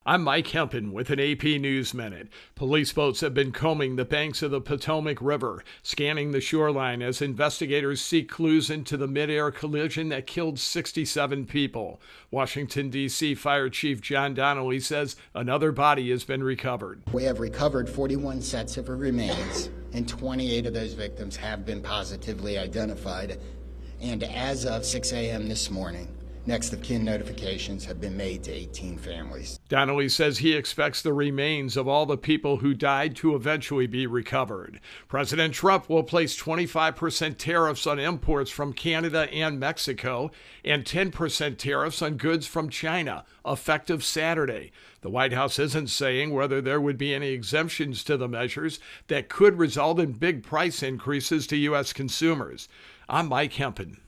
I'm Mike Hempen with an AP News Minute. Police boats have been combing the banks of the Potomac River, scanning the shoreline as investigators seek clues into the mid-air collision that killed 67 people. Washington, D.C. Fire Chief John Donnelly says another body has been recovered. We have recovered 41 sets of remains, and 28 of those victims have been positively identified. And as of 6 a.m. this morning, next of kin notifications have been made to 18 families. Donnelly says he expects the remains of all the people who died to eventually be recovered. President Trump will place 25% tariffs on imports from Canada and Mexico and 10% tariffs on goods from China, effective Saturday. The White House isn't saying whether there would be any exemptions to the measures that could result in big price increases to U.S. consumers. I'm Mike Hempen.